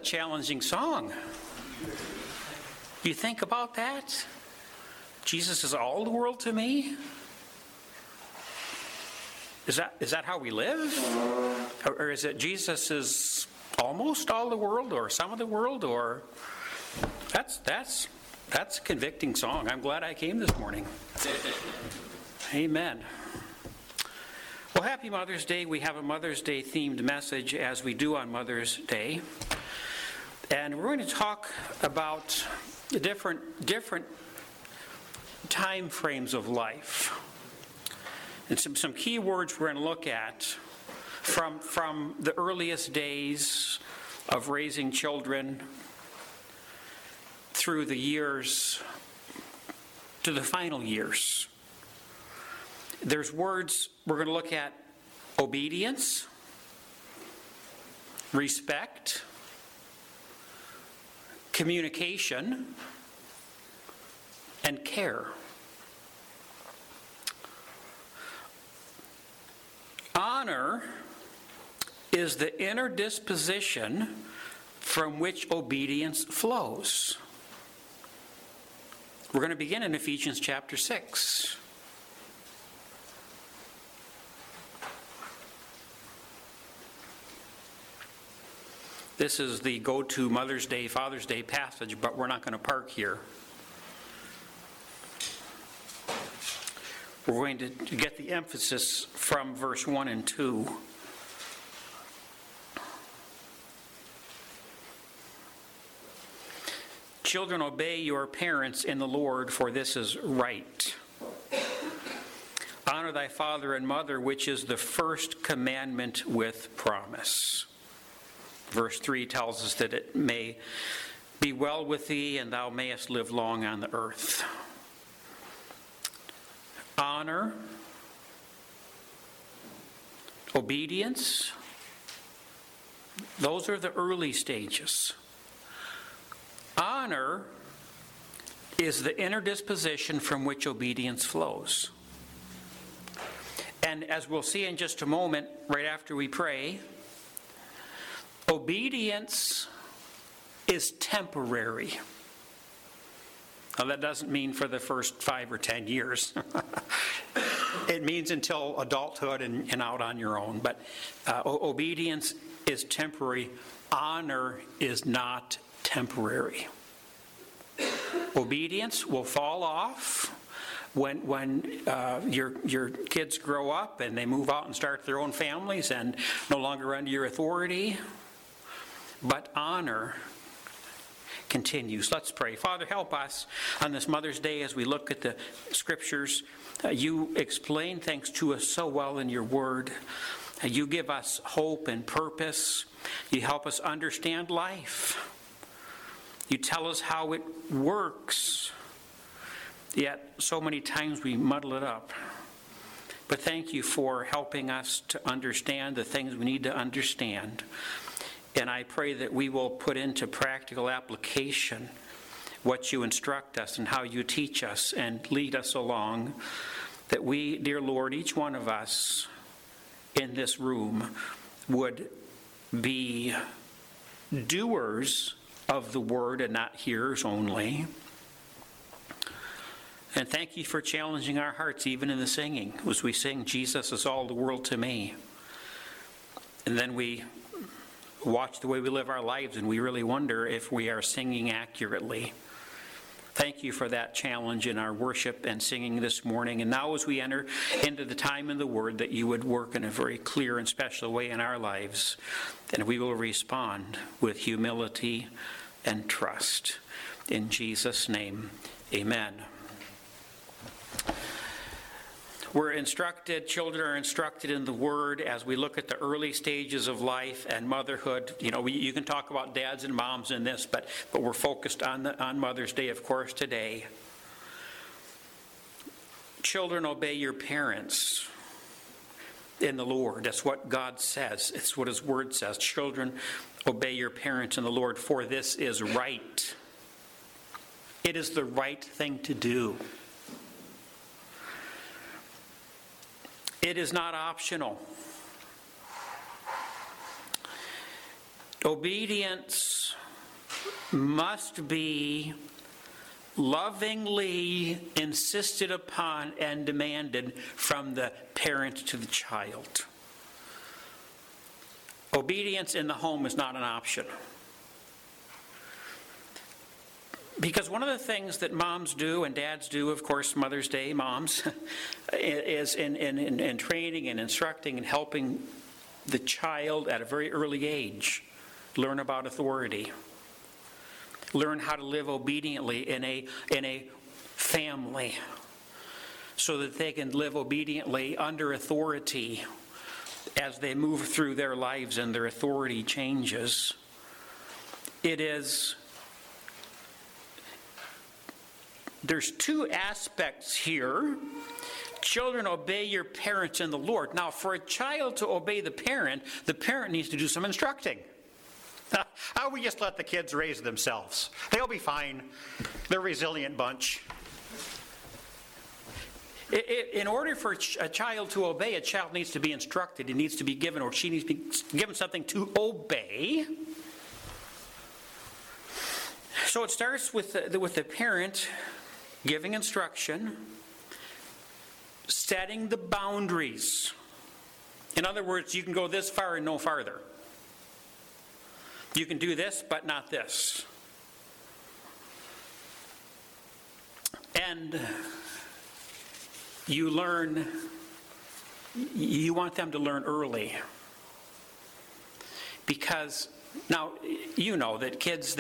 challenging song. You think about that? Jesus is all the world to me? Is that how we live? Or is it Jesus is almost all the world, or some of the world, or that's a convicting song. I'm glad I came this morning. Amen. Well, happy Mother's Day. We have a Mother's Day themed message, as we do on Mother's Day. And we're going to talk about the different time frames of life. And some key words we're going to look at from the earliest days of raising children through the years to the final years. There's words we're going to look at: obedience, respect, communication, and care. Honor is the inner disposition from which obedience flows. We're going to begin in Ephesians chapter 6. This is the go-to Mother's Day, Father's Day passage, but we're not going to park here. We're going to get the emphasis from verse 1 and 2. Children, obey your parents in the Lord, for this is right. Honor thy father and mother, which is the first commandment with promise. Verse 3 tells us that it may be well with thee, and thou mayest live long on the earth. Honor, obedience, those are the early stages. Honor is the inner disposition from which obedience flows. And as we'll see in just a moment, right after we pray, obedience is temporary. Now, that doesn't mean for the first 5 or 10 years. It means until adulthood and out on your own. But obedience is temporary. Honor is not temporary. Obedience will fall off when your kids grow up and they move out and start their own families and no longer under your authority. But honor continues. Let's pray. Father, help us on this Mother's Day as we look at the Scriptures. You explain things to us so well in your Word. You give us hope and purpose. You help us understand life. You tell us how it works. Yet so many times we muddle it up. But thank you for helping us to understand the things we need to understand. And I pray that we will put into practical application what you instruct us and how you teach us and lead us along. That we, dear Lord, each one of us in this room would be doers of the word and not hearers only. And thank you for challenging our hearts even in the singing as we sing, Jesus is all the world to me. And then we watch the way we live our lives and we really wonder if we are singing accurately. Thank you for that challenge in our worship and singing this morning. And now as we enter into the time in the Word, that you would work in a very clear and special way in our lives. And we will respond with humility and trust. In Jesus' name, amen. We're instructed, children are instructed in the Word as we look at the early stages of life and motherhood. You know, you can talk about dads and moms in this, but we're focused on Mother's Day, of course, today. Children, obey your parents in the Lord. That's what God says. It's what His Word says. Children, obey your parents in the Lord, for this is right. It is the right thing to do. It is not optional. Obedience must be lovingly insisted upon and demanded from the parent to the child. Obedience in the home is not an option. Because one of the things that moms do and dads do, of course, Mother's Day, moms, is in training and instructing and helping the child at a very early age learn about authority. Learn how to live obediently in a family so that they can live obediently under authority as they move through their lives and their authority changes. There's two aspects here. Children, obey your parents in the Lord. Now, for a child to obey the parent needs to do some instructing. How we just let the kids raise themselves? They'll be fine. They're a resilient bunch. In order for a child to obey, a child needs to be instructed. He needs to be given, or she needs to be given something to obey. So it starts with the parent giving instruction, setting the boundaries. In other words, you can go this far and no farther. You can do this, but not this. And you want them to learn early. Because now, you know that kids,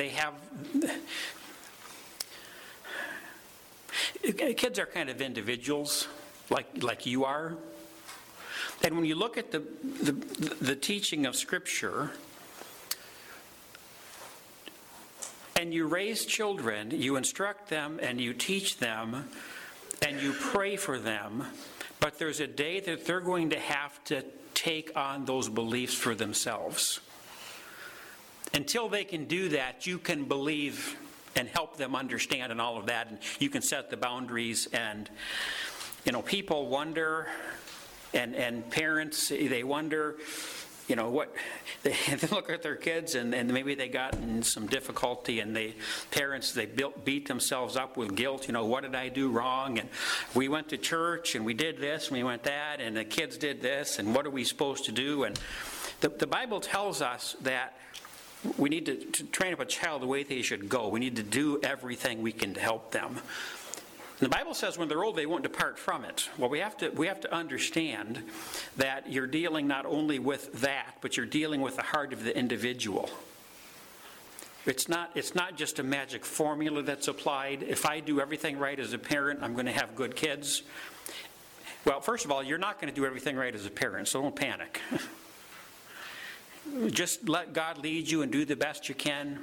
kids are kind of individuals, like you are. And when you look at the teaching of Scripture, and you raise children, you instruct them and you teach them and you pray for them, but there's a day that they're going to have to take on those beliefs for themselves. Until they can do that, you can believe and help them understand and all of that, and you can set the boundaries. And people wonder, and parents, they wonder, what they look at their kids and maybe they got in some difficulty, and parents beat themselves up with guilt. What did I do wrong? And we went to church and we did this and we went that, and the kids did this, and what are we supposed to do? And the Bible tells us that we need to train up a child the way they should go. We need to do everything we can to help them. And the Bible says when they're old, they won't depart from it. Well, we have to understand that you're dealing not only with that, but you're dealing with the heart of the individual. It's not just a magic formula that's applied. If I do everything right as a parent, I'm going to have good kids. Well, first of all, you're not going to do everything right as a parent, so don't panic. Just let God lead you and do the best you can.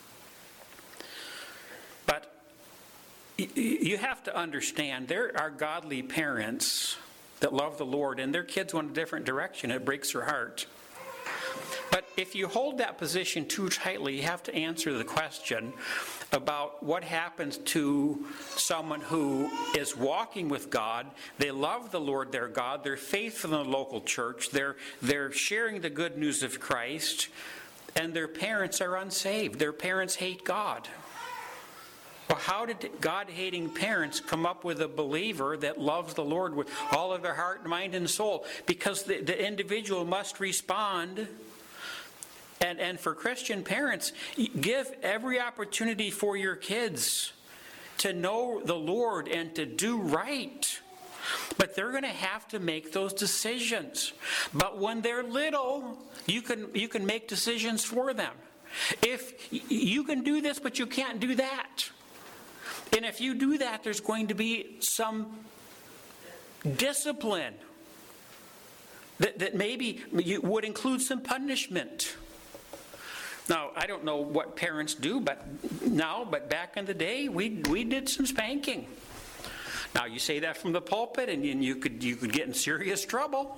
But you have to understand, there are godly parents that love the Lord, and their kids went a different direction. It breaks their heart. But if you hold that position too tightly, you have to answer the question about what happens to someone who is walking with God. They love the Lord their God. They're faithful in the local church. They're sharing the good news of Christ, and their parents are unsaved. Their parents hate God. Well, how did God-hating parents come up with a believer that loves the Lord with all of their heart, mind, and soul? Because the individual must respond. And for Christian parents, give every opportunity for your kids to know the Lord and to do right. But they're going to have to make those decisions. But when they're little, you can make decisions for them. If you can do this, but you can't do that. And if you do that, there's going to be some discipline that maybe would include some punishment. Now, I don't know what parents do, but back in the day, we did some spanking. Now, you say that from the pulpit, and you could get in serious trouble.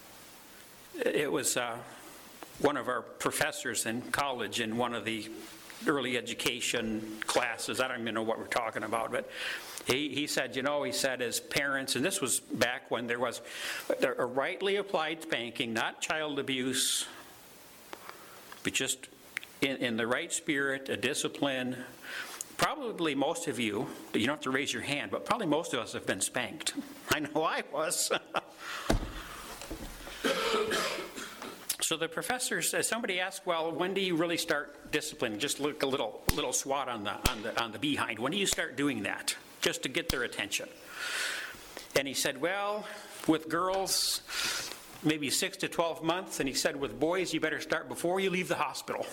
It was one of our professors in college in one of the early education classes. I don't even know what we're talking about, but he said, he said as parents, and this was back when there was a rightly applied spanking, not child abuse, but just in the right spirit, a discipline. Probably most of you don't have to raise your hand, but probably most of us have been spanked. I know I was. So the professors, somebody asked, well, when do you really start disciplining? Just look a little swat on the behind. When do you start doing that? Just to get their attention. And he said, well, with girls, maybe 6 to 12 months. And he said, with boys, you better start before you leave the hospital.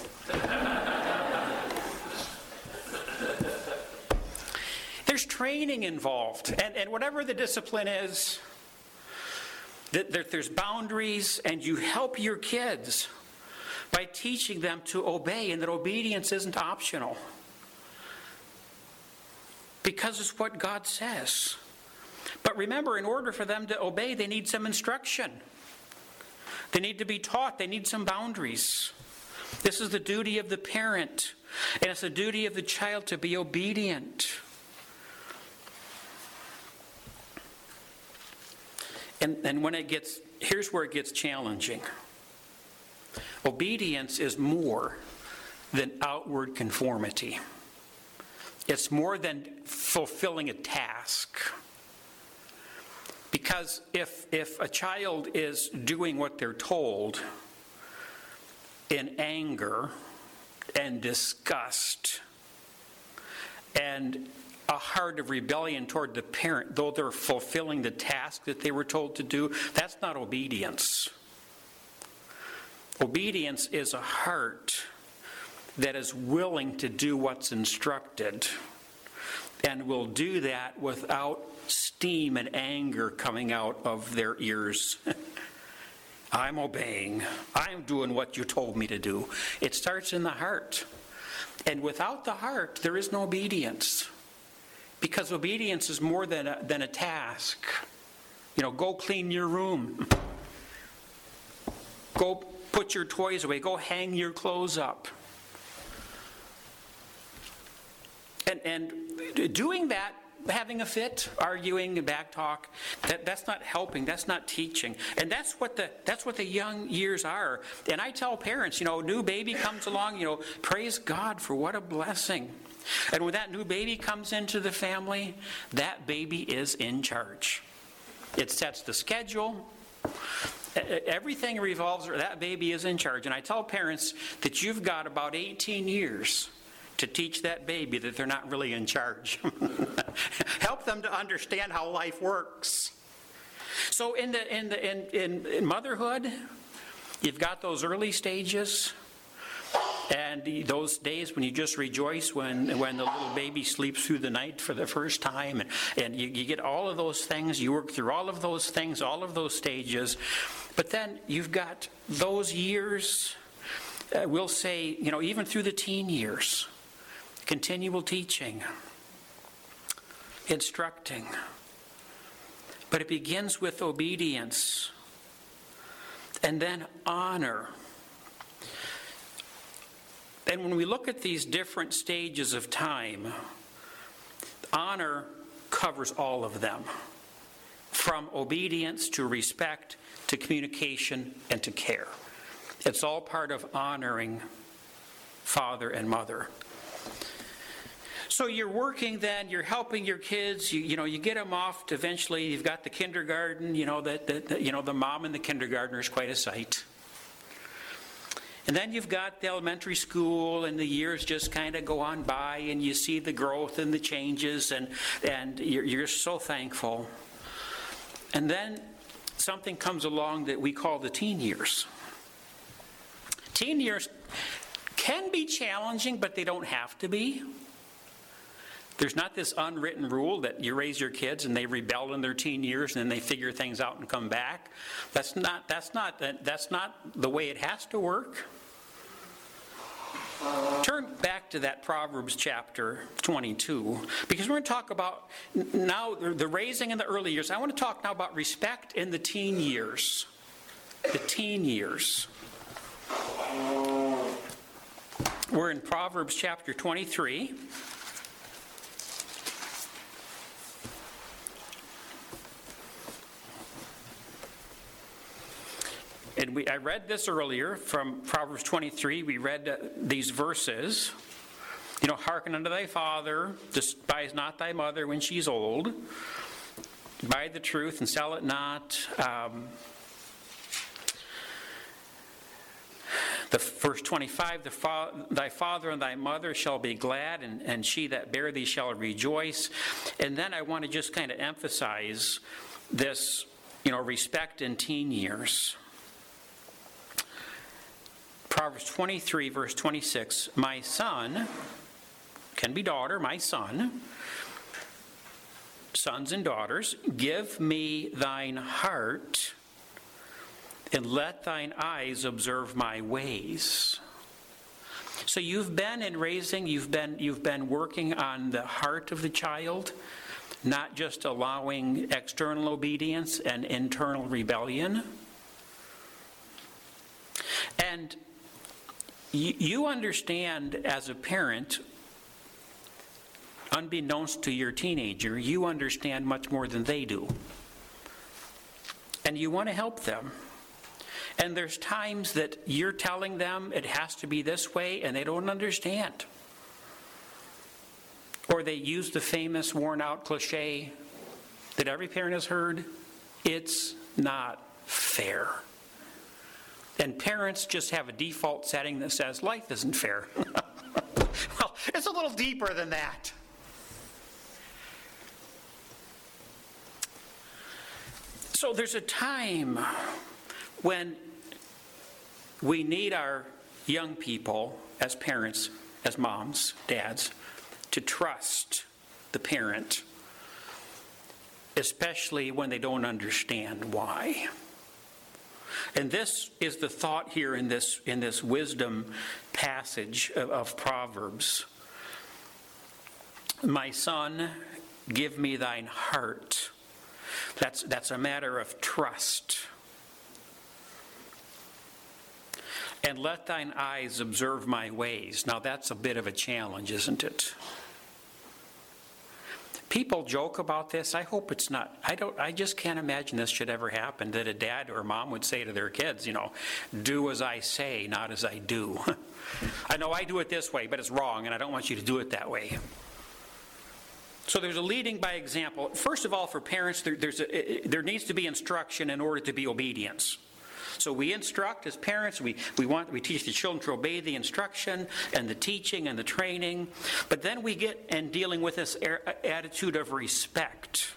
There's training involved. And whatever the discipline is, there's boundaries, and you help your kids by teaching them to obey, and that obedience isn't optional. Because it's what God says. But remember, in order for them to obey, they need some instruction. They need to be taught. They need some boundaries. This is the duty of the parent, and it's the duty of the child to be obedient. And when here's where it gets challenging. Obedience is more than outward conformity. It's more than fulfilling a task. Because if a child is doing what they're told in anger and disgust and a heart of rebellion toward the parent, though they're fulfilling the task that they were told to do, that's not obedience. Obedience is a heart that is willing to do what's instructed and will do that without steam and anger coming out of their ears. I'm obeying. I'm doing what you told me to do. It starts in the heart. And without the heart, there is no obedience. Because obedience is more than a task. Go clean your room. Go put your toys away. Go hang your clothes up. And doing that, having a fit, arguing, back talk, that's not helping. That's not teaching. And that's what the young years are. And I tell parents, new baby comes along, praise God for what a blessing. And when that new baby comes into the family, that baby is in charge. It sets the schedule. Everything revolves around that baby is in charge. And I tell parents that you've got about 18 years to teach that baby that they're not really in charge. Help them to understand how life works. So in motherhood, you've got those early stages. And those days when you just rejoice when the little baby sleeps through the night for the first time, and you get all of those things, you work through all of those things, all of those stages. But then you've got those years, we'll say, even through the teen years, continual teaching, instructing. But it begins with obedience, and then honor. And when we look at these different stages of time, honor covers all of them, from obedience to respect to communication and to care. It's all part of honoring father and mother. So you're working then, you're helping your kids, you get them off to eventually, you've got the kindergarten, the mom in the kindergartner is quite a sight. And then you've got the elementary school, and the years just kind of go on by, and you see the growth and the changes, and you're so thankful. And then something comes along that we call the teen years. Teen years can be challenging, but they don't have to be. There's not this unwritten rule that you raise your kids and they rebel in their teen years and then they figure things out and come back. That's not the way it has to work. Turn back to that Proverbs chapter 22, because we're going to talk about now the raising in the early years. I want to talk now about respect in the teen years. The teen years. We're in Proverbs chapter 23. And I read this earlier from Proverbs 23. We read these verses. Hearken unto thy father, despise not thy mother when she's old. Buy the truth and sell it not. The verse 25, thy father and thy mother shall be glad, and she that bare thee shall rejoice. And then I want to just kind of emphasize this, respect in teen years. Proverbs 23, verse 26, my son, can be daughter, my son, sons and daughters, give me thine heart, and let thine eyes observe my ways. So you've been in raising, you've been working on the heart of the child, not just allowing external obedience and internal rebellion. And you understand as a parent, unbeknownst to your teenager, you understand much more than they do. And you want to help them. And there's times that you're telling them it has to be this way, and they don't understand. Or they use the famous worn-out cliche that every parent has heard, it's not fair. And parents just have a default setting that says life isn't fair. Well, it's a little deeper than that. So there's a time when we need our young people as parents, as moms, dads, to trust the parent, especially when they don't understand why. And this is the thought here in this wisdom passage of Proverbs. My son, give me thine heart. That's a matter of trust. And let thine eyes observe my ways. Now that's a bit of a challenge, isn't it? People joke about this. I hope it's not. I just can't imagine this should ever happen, that a dad or a mom would say to their kids, do as I say, not as I do. I know I do it this way, but it's wrong, and I don't want you to do it that way. So there's a leading by example. First of all, for parents, there needs to be instruction in order to be obedience. So we instruct as parents, we teach the children to obey the instruction and the teaching and the training, but then we get in dealing with this attitude of respect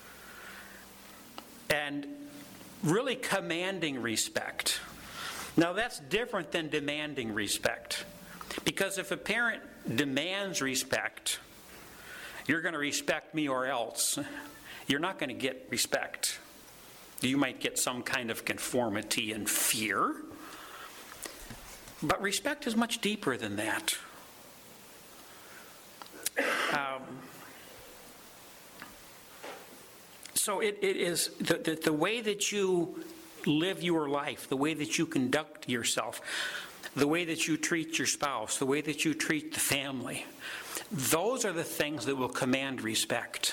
and really commanding respect. Now that's different than demanding respect, because if a parent demands respect, you're going to respect me or else, you're not going to get respect. You might get some kind of conformity and fear. But respect is much deeper than that. So it is the way that you live your life, the way that you conduct yourself, the way that you treat your spouse, the way that you treat the family. Those are the things that will command respect.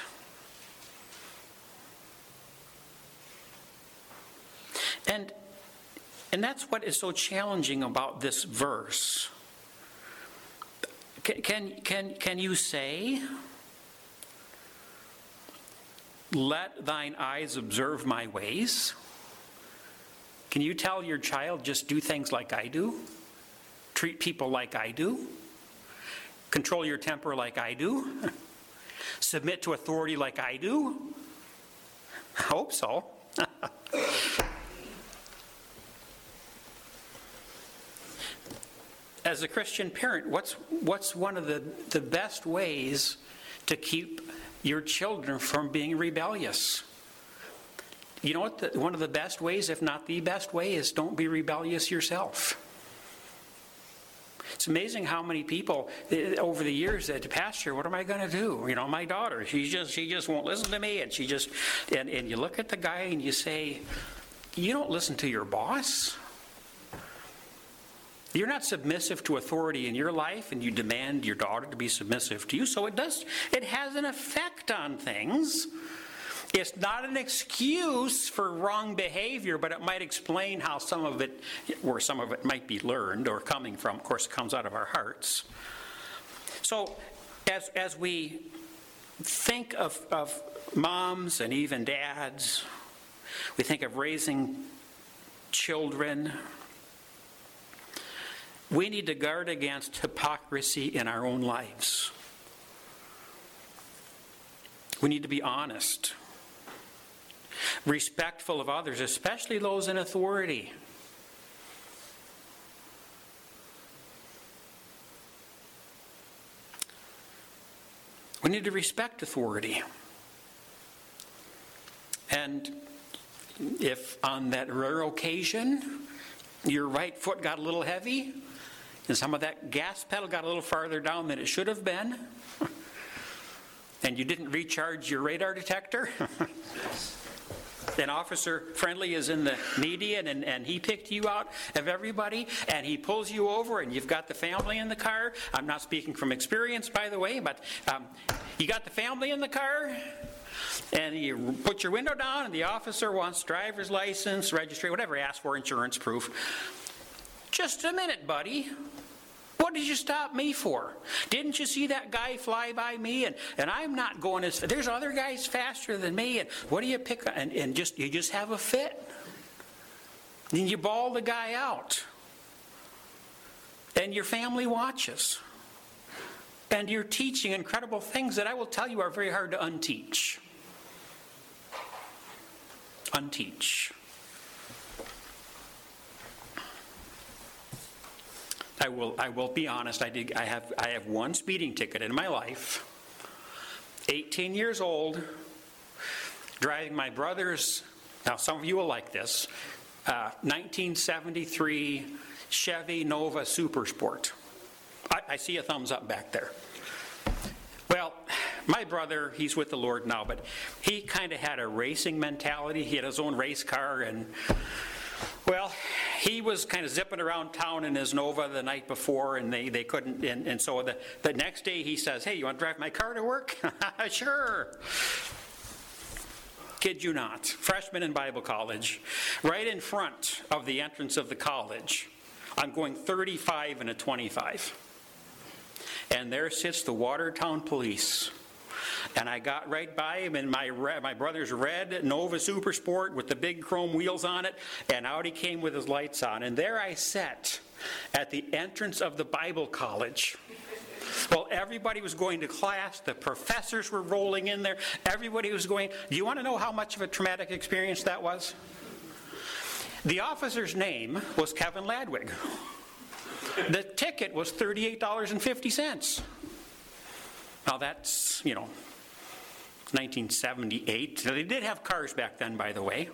And that's what is so challenging about this verse. Can you say, let thine eyes observe my ways? Can you tell your child, just do things like I do? Treat people like I do? Control your temper like I do? Submit to authority like I do? I hope so. As a Christian parent, what's one of the best ways to keep your children from being rebellious? You know what? One of the best ways, if not the best way, is don't be rebellious yourself. It's amazing how many people over the years said, Pastor, what am I going to do? My daughter, she just won't listen to me, and and you look at the guy and you say, you don't listen to your boss. You're not submissive to authority in your life, and you demand your daughter to be submissive to you, so it has an effect on things. It's not an excuse for wrong behavior, but it might explain how some of it might be learned or coming from. Of course, it comes out of our hearts. So as we think of moms and even dads, we think of raising children, we need to guard against hypocrisy in our own lives. We need to be honest, respectful of others, especially those in authority. We need to respect authority. And if on that rare occasion your right foot got a little heavy and some of that gas pedal got a little farther down than it should have been, and you didn't recharge your radar detector, then Officer Friendly is in the median and he picked you out of everybody and he pulls you over and you've got the family in the car. I'm not speaking from experience, by the way, but you got the family in the car and you put your window down and the officer wants driver's license, registry, whatever, ask for insurance proof. Just a minute, buddy. What did you stop me for? Didn't you see that guy fly by me? And I'm not going as fast. There's other guys faster than me. And what do you pick? And you just have a fit. And you bawl the guy out. And your family watches. And you're teaching incredible things that I will tell you are very hard to unteach. Unteach. I will be honest. I have one speeding ticket in my life. 18 years old, driving my brother's. Now some of you will like this. 1973 Chevy Nova Super Sport. I see a thumbs up back there. Well, my brother, he's with the Lord now, but he kind of had a racing mentality. He had his own race car, and well, he was kind of zipping around town in his Nova the night before, and they couldn't, and so the next day he says, "Hey, you want to drive my car to work?" Sure. Kid you not. Freshman in Bible college. Right in front of the entrance of the college, I'm going 35 and a 25. And there sits the Watertown police. And I got right by him in my brother's red Nova Super Sport with the big chrome wheels on it, and out he came with his lights on. And there I sat at the entrance of the Bible college. Well, everybody was going to class. The professors were rolling in there. Everybody was going. Do you want to know how much of a traumatic experience that was? The officer's name was Kevin Ladwig. The ticket was $38.50. Now that's, 1978. They did have cars back then, by the way.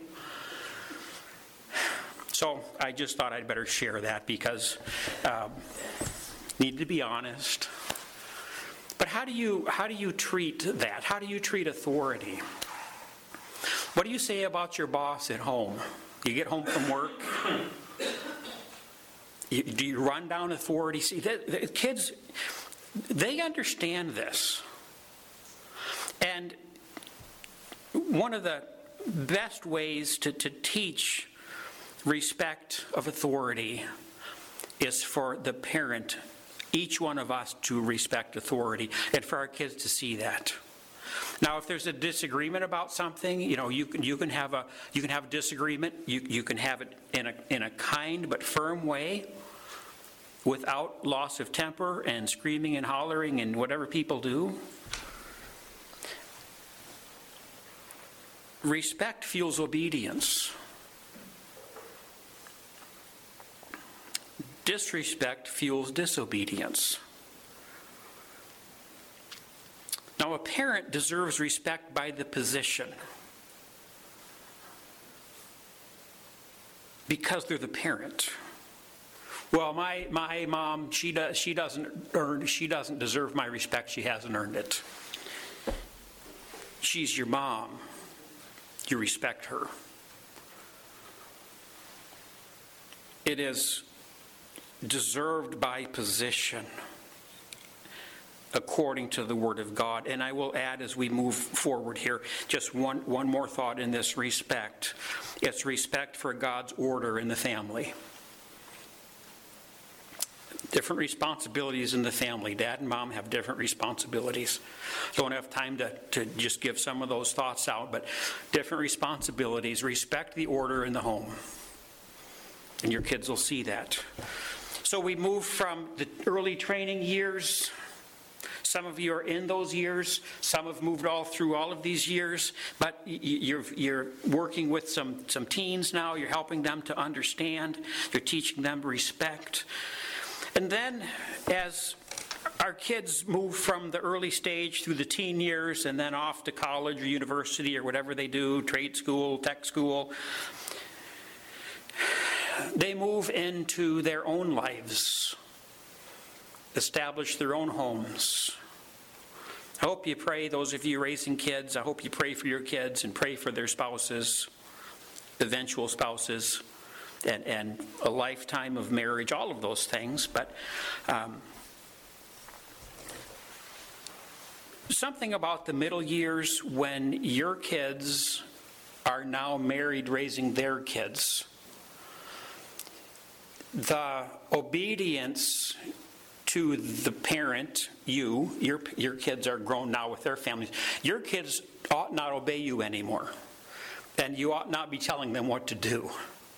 So I just thought I'd better share that because need to be honest. But how do you treat that? How do you treat authority? What do you say about your boss at home? You get home from work. Do you run down authority? See, the kids, they understand this. And one of the best ways to teach respect of authority is for the parent, each one of us, to respect authority, and for our kids to see that. Now, if there's a disagreement about something, you can have a disagreement. You can have it in a kind but firm way, without loss of temper and screaming and hollering and whatever people do. Respect fuels obedience. Disrespect fuels disobedience. Now, a parent deserves respect by the position, because they're the parent. Well, my mom, she doesn't deserve my respect. She hasn't earned it. She's your mom. You respect her. It is deserved by position according to the Word of God. And I will add, as we move forward here, just one more thought in this respect. It's respect for God's order in the family. Different responsibilities in the family. Dad and mom have different responsibilities. Don't have time to just give some of those thoughts out, but different responsibilities. Respect the order in the home. And your kids will see that. So we move from the early training years. Some of you are in those years. Some have moved all through all of these years. But you're working with some teens now. You're helping them to understand. You're teaching them respect. And then as our kids move from the early stage through the teen years and then off to college or university or whatever they do, trade school, tech school, they move into their own lives, establish their own homes. I hope you pray, those of you raising kids, I hope you pray for your kids and pray for their spouses, eventual spouses, and a lifetime of marriage, all of those things. But something about the middle years when your kids are now married, raising their kids. The obedience to the parent, your kids are grown now with their families. Your kids ought not obey you anymore. And you ought not be telling them what to do.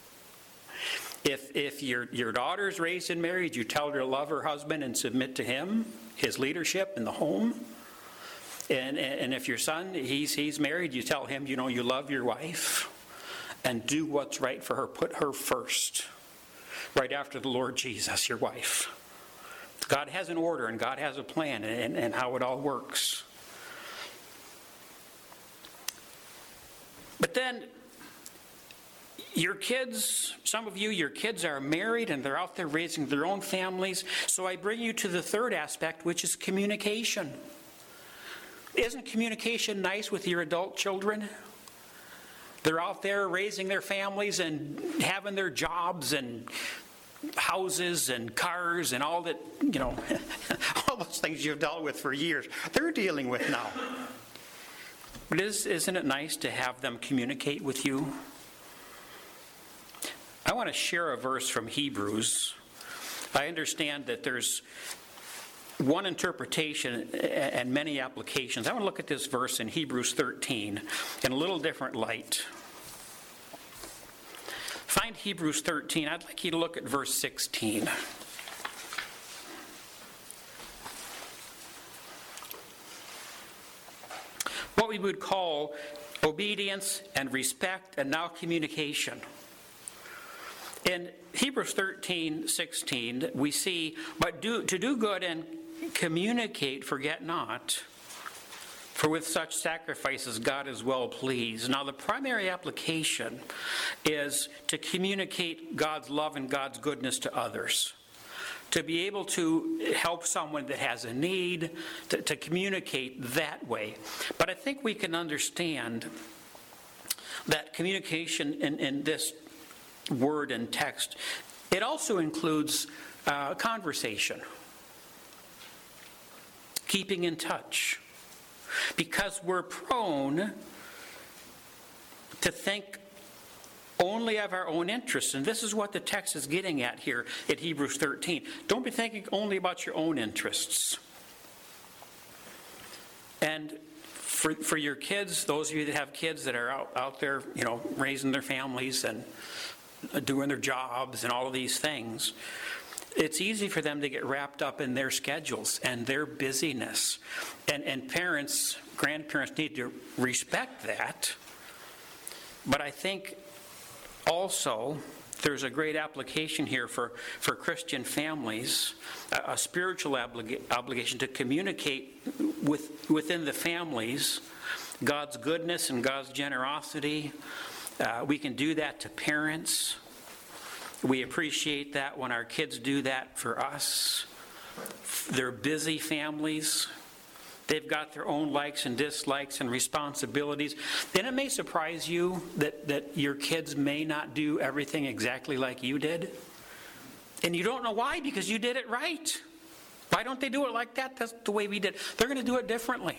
If your daughter's raised and married, you tell her to love her husband and submit to him, his leadership in the home. And if your son, he's married, you tell him, you love your wife and do what's right for her. Put her first, right after the Lord Jesus, your wife. God has an order and God has a plan and how it all works. But then your kids, some of you, your kids are married and they're out there raising their own families. So I bring you to the third aspect, which is communication. Isn't communication nice with your adult children? They're out there raising their families and having their jobs and houses and cars and all that, all those things you've dealt with for years, they're dealing with now. But isn't it nice to have them communicate with you? I want to share a verse from Hebrews. I understand that there's one interpretation and many applications. I want to look at this verse in Hebrews 13 in a little different light. Find Hebrews 13. I'd like you to look at verse 16. What we would call obedience and respect and now communication. In Hebrews 13:16, we see, but to do good and communicate, forget not, for with such sacrifices God is well pleased. Now the primary application is to communicate God's love and God's goodness to others. To be able to help someone that has a need, to communicate that way. But I think we can understand that communication in this word and text, it also includes conversation. Keeping in touch. Because we're prone to think only of our own interests. And this is what the text is getting at here at Hebrews 13. Don't be thinking only about your own interests. And for your kids, those of you that have kids that are out there, raising their families and doing their jobs and all of these things, it's easy for them to get wrapped up in their schedules and their busyness. And parents, grandparents need to respect that. But I think also there's a great application here for Christian families, a spiritual obligation to communicate within the families God's goodness and God's generosity. We can do that to parents. We appreciate that when our kids do that for us. They're busy families. They've got their own likes and dislikes and responsibilities. Then it may surprise you that your kids may not do everything exactly like you did. And you don't know why, because you did it right. Why don't they do it like that? That's the way we did. They're going to do it differently.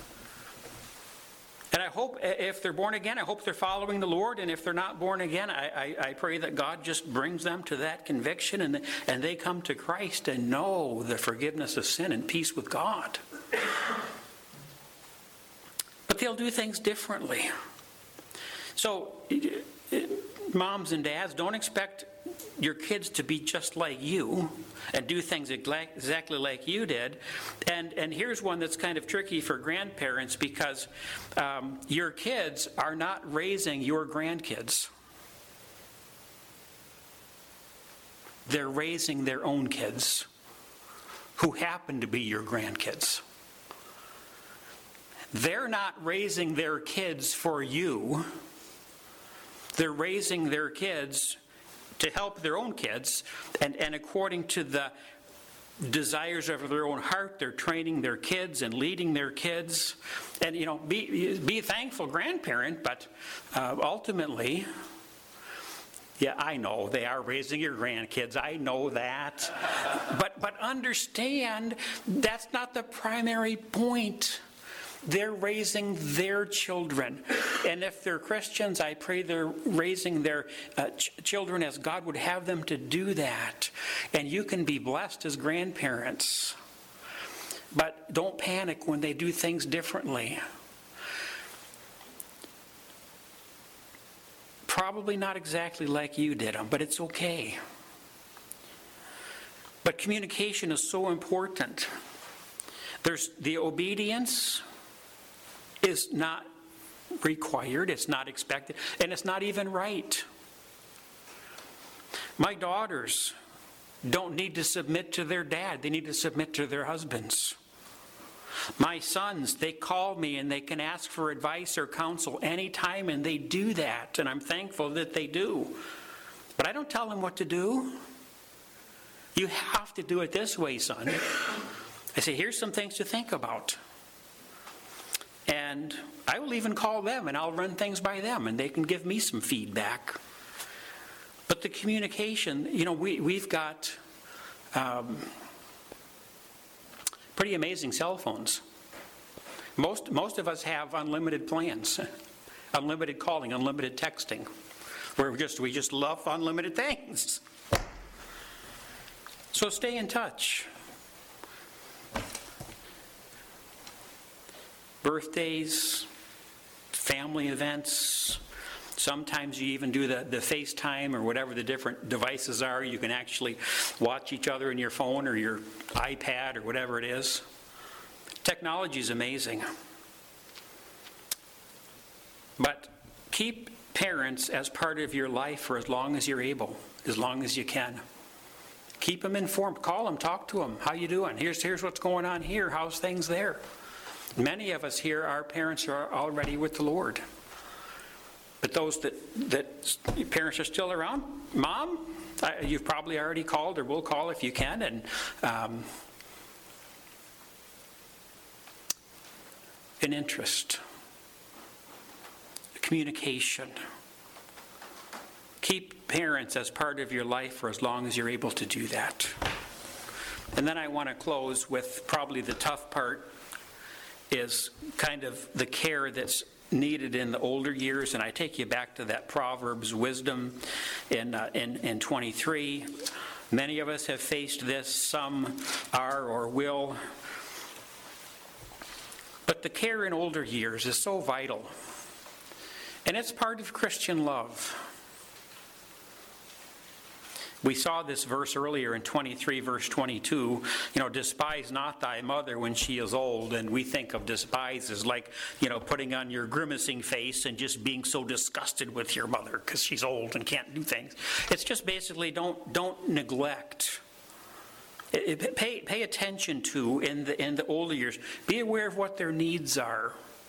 And I hope if they're born again, I hope they're following the Lord. And if they're not born again, I pray that God just brings them to that conviction and they come to Christ and know the forgiveness of sin and peace with God. But they'll do things differently. So, moms and dads, don't expect your kids to be just like you and do things exactly like you did. And here's one that's kind of tricky for grandparents, because your kids are not raising your grandkids. They're raising their own kids who happen to be your grandkids. They're not raising their kids for you. They're raising their kids to help their own kids, and according to the desires of their own heart, they're training their kids and leading their kids. And, be thankful grandparent, but ultimately, yeah, I know they are raising your grandkids. I know that. But understand, that's not the primary point. They're raising their children. And if they're Christians, I pray they're raising their children as God would have them to do that. And you can be blessed as grandparents. But don't panic when they do things differently. Probably not exactly like you did them, but it's okay. But communication is so important. There's the obedience is not required, it's not expected, and it's not even right. My daughters don't need to submit to their dad, they need to submit to their husbands. My sons, they call me and they can ask for advice or counsel anytime, and they do that, and I'm thankful that they do. But I don't tell them what to do. You have to do it this way, son. I say, here's some things to think about. And I will even call them and I'll run things by them and they can give me some feedback. But the communication, we've got pretty amazing cell phones. Most of us have unlimited plans, unlimited calling, unlimited texting. We just love unlimited things. So stay in touch. Birthdays, family events. Sometimes you even do the FaceTime or whatever the different devices are. You can actually watch each other in your phone or your iPad or whatever it is. Technology is amazing. But keep parents as part of your life for as long as you're able, as long as you can. Keep them informed. Call them, talk to them. How you doing? Here's what's going on here. How's things there? Many of us here, our parents are already with the Lord. But those that parents are still around, Mom, you've probably already called or will call if you can. And an interest, communication. Keep parents as part of your life for as long as you're able to do that. And then I want to close with probably the tough part, is kind of the care that's needed in the older years. And I take you back to that Proverbs wisdom in 23. Many of us have faced this. Some are or will. But the care in older years is so vital. And it's part of Christian love. We saw this verse earlier in 23, verse 22, despise not thy mother when she is old. And we think of despise as like, putting on your grimacing face and just being so disgusted with your mother because she's old and can't do things. It's just basically don't neglect. Pay attention to in the older years. Be aware of what their needs are.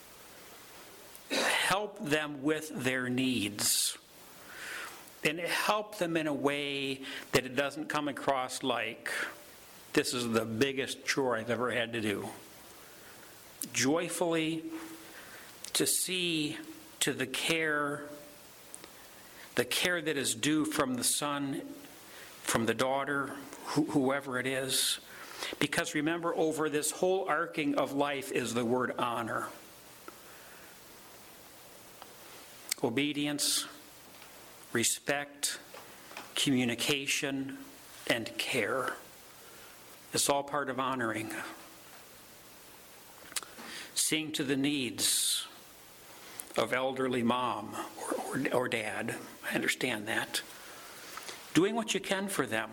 Help them with their needs. And help them in a way that it doesn't come across like this is the biggest chore I've ever had to do. Joyfully to see to the care that is due from the son from the daughter, whoever it is. Because remember, over this whole arcing of life is the word honor. Obedience, respect, communication, and care. It's all part of honoring. Seeing to the needs of elderly mom or dad. I understand that. Doing what you can for them.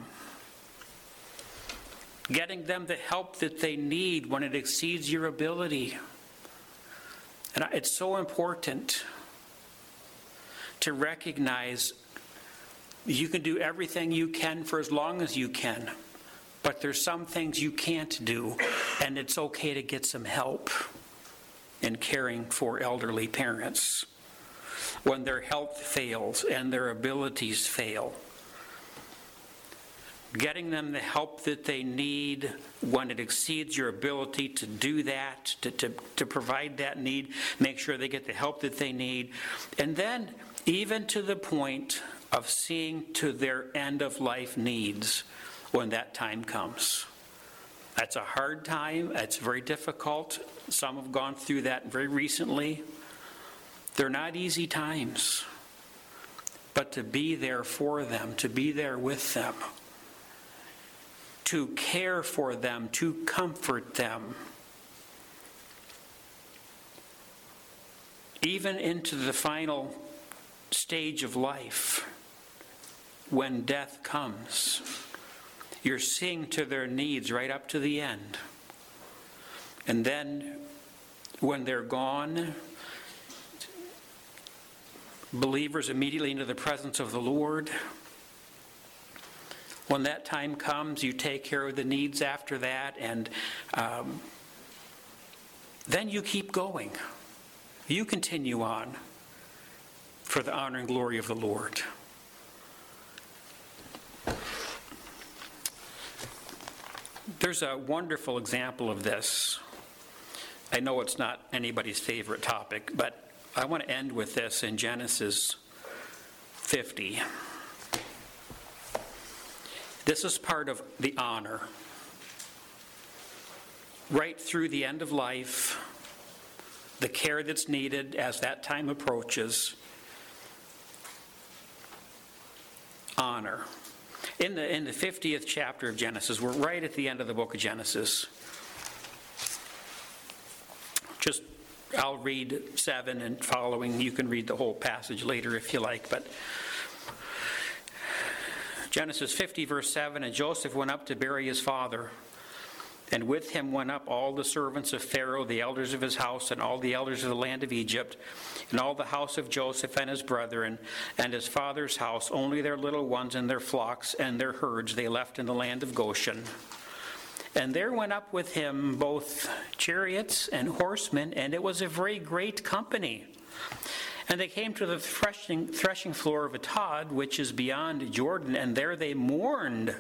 Getting them the help that they need when it exceeds your ability. And it's so important to recognize you can do everything you can for as long as you can, but there's some things you can't do, and it's okay to get some help in caring for elderly parents when their health fails and their abilities fail. Getting them the help that they need when it exceeds your ability to do that, to provide that need, make sure they get the help that they need. And then even to the point of seeing to their end of life needs when that time comes. That's a hard time. It's very difficult. Some have gone through that very recently. They're not easy times. But to be there for them, to be there with them, to care for them, to comfort them, even into the final stage of life, when death comes, you're seeing to their needs right up to the end. And then when they're gone, believers immediately into the presence of the Lord. When that time comes, you take care of the needs after that, and then you keep going. You continue on for the honor and glory of the Lord. There's a wonderful example of this. I know it's not anybody's favorite topic, but I want to end with this in Genesis 50. This is part of the honor. Right through the end of life, the care that's needed as that time approaches. Honor. In the 50th chapter of Genesis, we're right at the end of the book of Genesis. I'll read 7 and following. You can read the whole passage later if you like, but Genesis 50, verse 7, and Joseph went up to bury his father, and with him went up all the servants of Pharaoh, the elders of his house, and all the elders of the land of Egypt, and all the house of Joseph and his brethren, and his father's house. Only their little ones and their flocks and their herds they left in the land of Goshen. And there went up with him both chariots and horsemen, and it was a very great company. And they came to the threshing floor of Atad, which is beyond Jordan, and there they mourned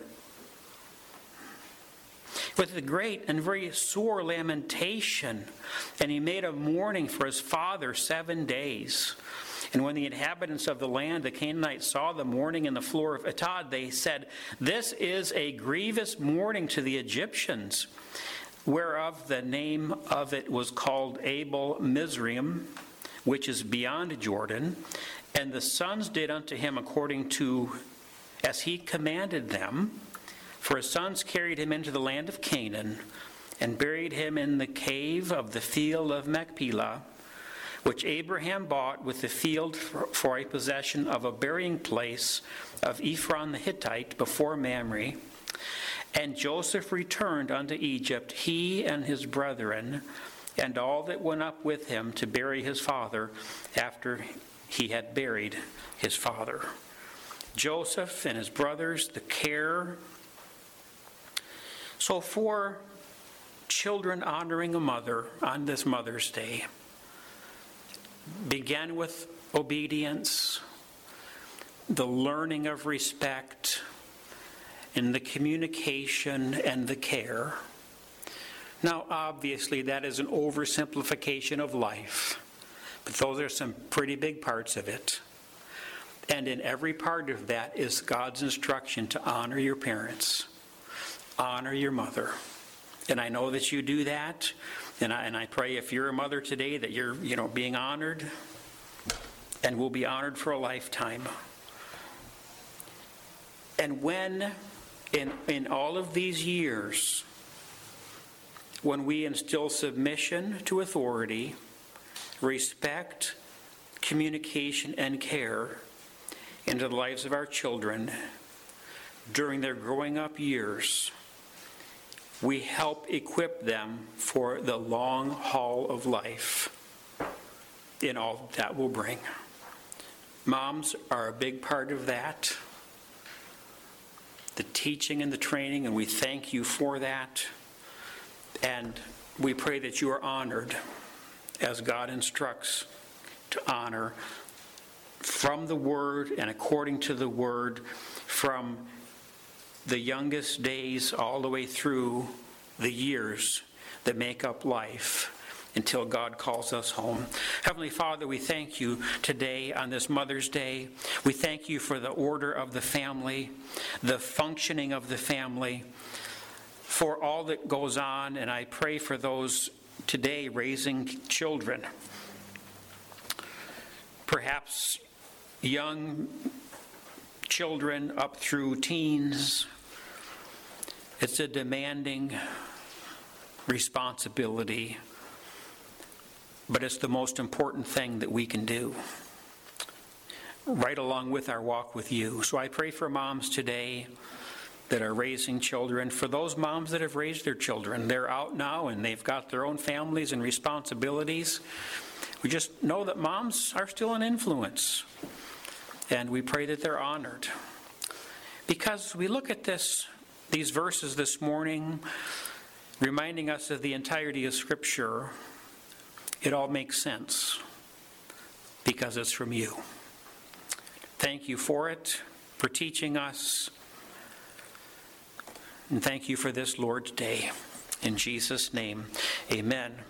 with a great and very sore lamentation. And he made a mourning for his father 7 days. And when the inhabitants of the land, the Canaanites, saw the mourning in the floor of Atad, they said, "This is a grievous mourning to the Egyptians," whereof the name of it was called Abel Mizraim, which is beyond Jordan. And the sons did unto him according to as he commanded them. For his sons carried him into the land of Canaan, and buried him in the cave of the field of Machpelah, which Abraham bought with the field for a possession of a burying place of Ephron the Hittite before Mamre. And Joseph returned unto Egypt, he and his brethren, and all that went up with him to bury his father after he had buried his father. Joseph and his brothers, the care. So for children honoring a mother on this Mother's Day, began with obedience, the learning of respect, and the communication and the care. Now, obviously, that is an oversimplification of life, but those are some pretty big parts of it. And in every part of that is God's instruction to honor your parents, honor your mother. And I know that you do that. And I pray if you're a mother today that you're, being honored and will be honored for a lifetime. And when, in all of these years, when we instill submission to authority, respect, communication, and care into the lives of our children during their growing up years, we help equip them for the long haul of life in all that will bring. Moms are a big part of that, the teaching and the training, and we thank you for that. And we pray that you are honored as God instructs to honor from the Word and according to the Word, from the youngest days all the way through the years that make up life until God calls us home. Heavenly Father, we thank you today on this Mother's Day. We thank you for the order of the family, the functioning of the family, for all that goes on, and I pray for those today raising children. Perhaps young children up through teens. It's a demanding responsibility, but it's the most important thing that we can do, right along with our walk with you. So I pray for moms today that are raising children, for those moms that have raised their children. They're out now and they've got their own families and responsibilities. We just know that moms are still an influence, and we pray that they're honored. Because we look at these verses this morning, reminding us of the entirety of Scripture, it all makes sense because it's from you. Thank you for it, for teaching us, and thank you for this Lord's Day. In Jesus' name, amen.